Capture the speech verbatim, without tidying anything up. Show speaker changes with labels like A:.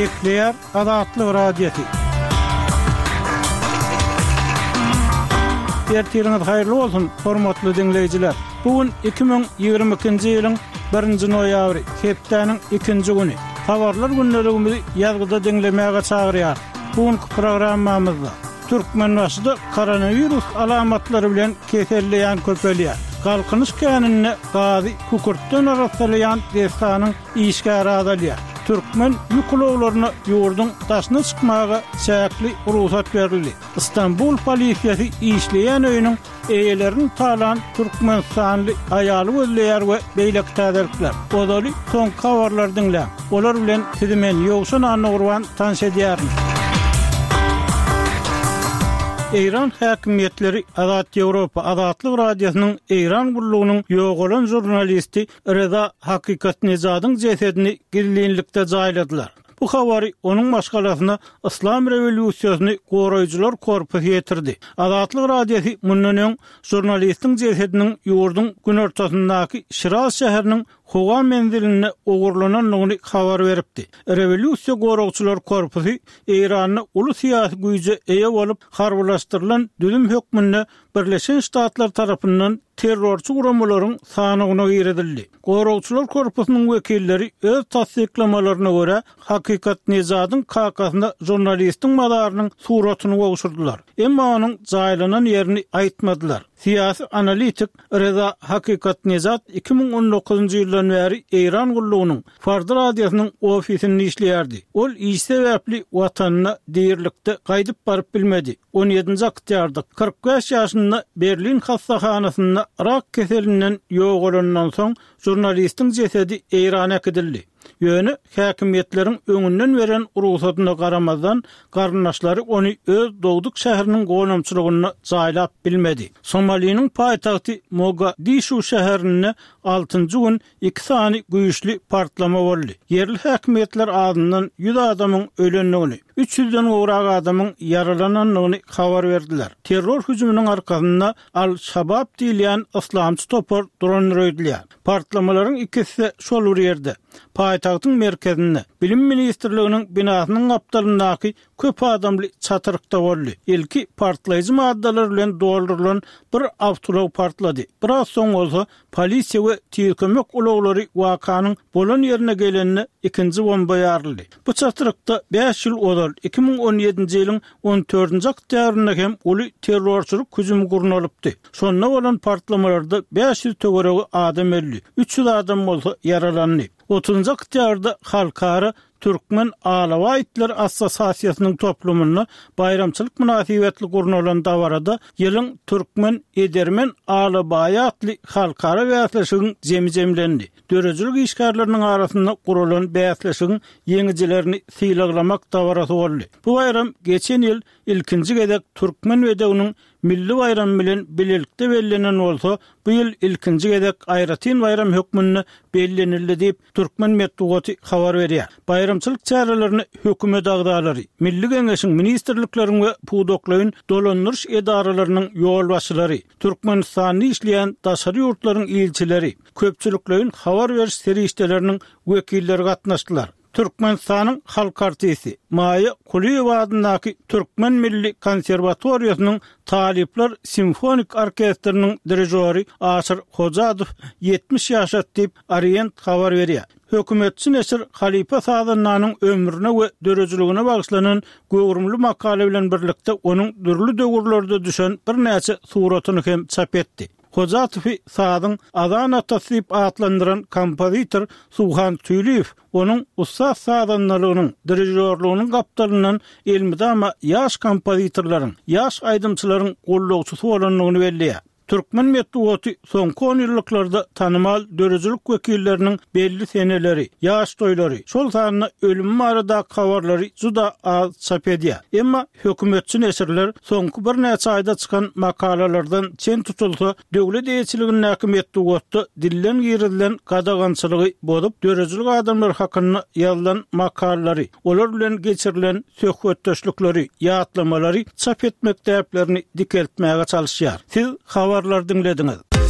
A: Kepler Adatlyk radiosu. Ertiriniz hayırlı olsun, hormatly dinleyijiler. Bugün iki bin ýygrimi ikinji ýylyň birinji noýabry, hepdeniň ikinji güni. Habarlar günneligimizi ýazgyda dinlemäge çagyrýar. Bugünkü programmamyzda Türkmen başyda koronavirus alamatlary bilen keselleýän köpelýär. Galkynyş känine gazy kukurtdan arasalayan destanyň işgär adalýar. Türkmen ýukulawlaryna ýurdun daşyna çykmaga çäkli ruhsat berildi. İstanbul polisiýasy işleýän öýüniň eýelerini talan Türkmenistanly aýaly gözleýär we beýlek täzelikler. Odaly soň habarlar dinlä. Olar bilen sizi men ýogşan anagurwan tanış edýärim. İran häkimetleri Azat Ýewropa Azatlyk radiosynyň İran gurulugynyň ýogalan jurnalisti Reza Hakykatnejadyň jesedini girliňlikde jaýladylar. Bu habary onuň başgalasyna İslam rewolýusiýasyny goraýjylar korpusy ýetirdi. Azatlyk radiosy mundan jurnalistiň jesediniň ýurdun gün ortasyndaky Şiraz şäheriniň Hogan menziline ogurlananyny habar beripdi. Rewolýusiýa goraýjylar korpusy Iranyň uly syýasy güýje eýe bolup harbylaşdyrylan düzüm hökmünde Birleşen Ştatlar tarapyndan terrorçy guramalaryň sanygyna giredildi. Goraýjylar korpusynyň wekilleri öz tasdiqlamalaryna görä Hakykatnejadyň kakasynda jurnalistiň madarynyň suratyny gowşurdylar. Emma onuň jaýlanan ýerini aýtmadylar. Siyasi analitik Reza Hakykatnejad iki bin on dokuzunji ýyldan beri İran gurulugynyň Fardy radiosynyň ofisinde işleýärdi. Ol iş sebäpli watanyna diýerlikde gaýdyp baryp bilmedi. on ýedinji oktýarda kırk beş ýaşynda Berlin hastahanasynda rak keselinden ýogalandan soň jurnalistiň jesedi Irana gidildi. Ýöne häkimetleriň öňünden beren ruhsatyna garamazdan garnaşlary onu öz dogduk şäheriniň goýnamçylygyna jaýlap bilmedi. Somaliýanyň paýtagty Mogadishu şäherinde altynjy gün iki sany güýçli partlama boldy. Yerli häkimetler adyndan ýüz adamyň ölenligini, üç ýüzden gowrak adamyň yaralananyny habar berdiler. Terror hüjümüniň arkasynda Al-Şabab diýilen islamçy topar dron röýdilýär. Partlamalaryň ikisi şol ýerde. Paýtagtyň merkezinde Bilim Ministrliginiň binasynyň gapdalyndaky köp adamly çatyrykda boldy. Ilki partlaýjy maddalar bilen doldurulan bir awtolog partlady. Biraz soň bolsa polisiýa we tüýkömek ulaglary wakanyň bolan ýerine gelenine ikinji bomba ýaryldy. Bu çatyrykda beş ýyl odal iki bin on ýedinji ýylyň on dördünji oktýabrynda hem uly terrorçylyk hüjümi gurnalypdy. Şonda bolan partlamalarda beş ýüz töweregi adam öldü. üç ýüz adam bolsa yaralandy. otuzunji oktýarda halkara Türkmen Alawa Aýtlar Assosiasiýasynyň toplumyna bayramçylyk münasibetli gurnalan dawarada ýylyň Türkmen Edermen Alabaýy atly halkara bäsleşigiň jemi-jemlendi. Dörejilik işgärleriniň arasynda gurulan bäsleşigiň ýeňijilerini syýlamak dawarasy boldy. Bu bayram geçen ýyl ilkinji gezek Türkmen wedeginiň milli bayram bilen bilelikde bellenen bolsa, bu ýyl ilkinji gezek Aýratyn bayram hökmüne bellenildi diýip Türkmen medeniýeti habar berýär. Bayramçylyk çärelerini hökümet agdalary, milli geňeşiň ministrlikleriň we pudoklaryň dolandyryş edaralarynyň ýol başçylary, Türkmenistanyň işleýän daşary ýurtlaryň ilçileri, köpçüliklerin habar beriş serişdeleriniň wekilleri gatnaşdylar. Türkmenistanyň halk artisti Maýa Kuliýewa adyndaky Türkmen Milli Konserwatoriýasynyň Talipler Simfonik Orkestriniň dirijori Aşyr Hojadow ýetmiş ýaşat diýip Orient habar berýär. Hökümetçi Nesir Halipa Sadanyň ömrüne we dörejiligine bagyşlanan gowrumly makale bilen birlikde onuň dürli döwürlerde düşen bir näçe suratyny hem çap etdi. Hojadow Sadyň Azan atasy diýip atlandyran kompozitor Suhan Tüýliýew onuň ussat sadanlygynyň dirijorlygynyň gapdalyndan elmidama ýaş kompozitorlaryň, ýaş aýdymçylaryň gollawçysy bolanlygyny belliýär. Türkmen medeniýeti soňky on ýyllarda tanymal dörejilik wekilleriniň belli seneleri, ýaş toýlary, şol sanyna ölüm arada habarlary juda az çap edýär. Emma hökümetçi nesirler soňky bir näçe aýda çykan makalalardan çen tutulsa, döwlet eýetçiliginiň häkimetde dillen ýerilen gadagançylygy bolup, dörejilik adamlar hakyna ýazylan makalary, olar bilen geçirilen söhbetdeşlikleri, ýatlamalary çap etmek täplerini dikeltmäge çalyşýar. Siz habarlar dinlediniz.